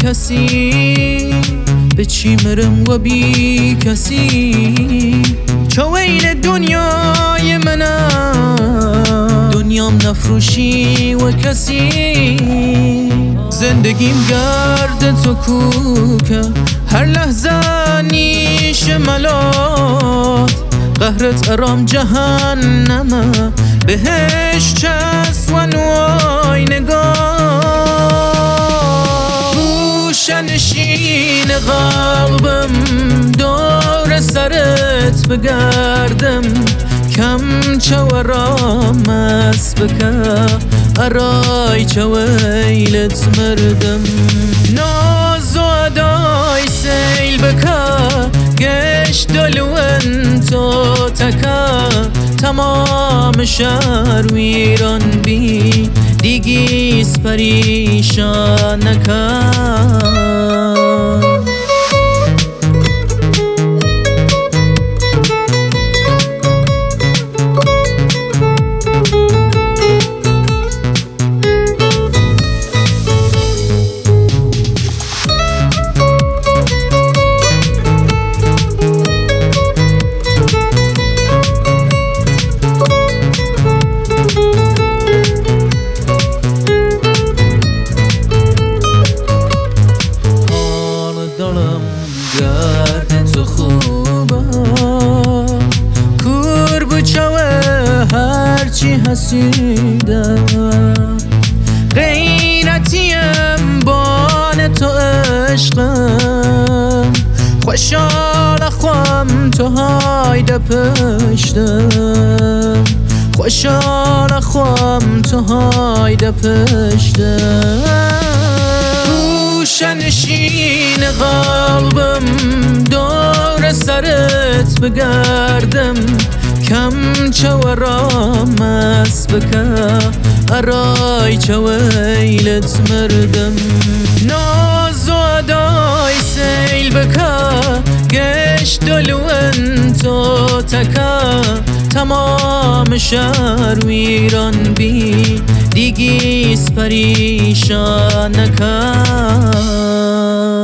کسی به چی مرم و بی کسی چه ویل دنیای منم دنیام نفروشی و کسی زندگیم گرد تو کوکه هر لحظه نیش ملات قهرت ارام جهنمه بهش چست و نوای نگاه گوشنشین قلبم دور سرت بگردم کم چه ورام است بکه ارای چه ویلت مردم ناز و ادای سیل بکه گشت دلون تو تکه تمام شهر ویران بی دیگیست پریشان نکن گرد تو خوبه کور بچوه هرچی حسیده غیرتیم بان تو عشقم خوشحال خوام تو هایده پشتم خوشحال خوام تو هایده پشتم گوشنشین قلبم دور سرت بگردم کم چه ورام است بکه ارای چه ویلت مردم ناز و ادای سیل بکه گشت دلون تو تکه تمام شهر ویران بی دیگیست پریشان نکن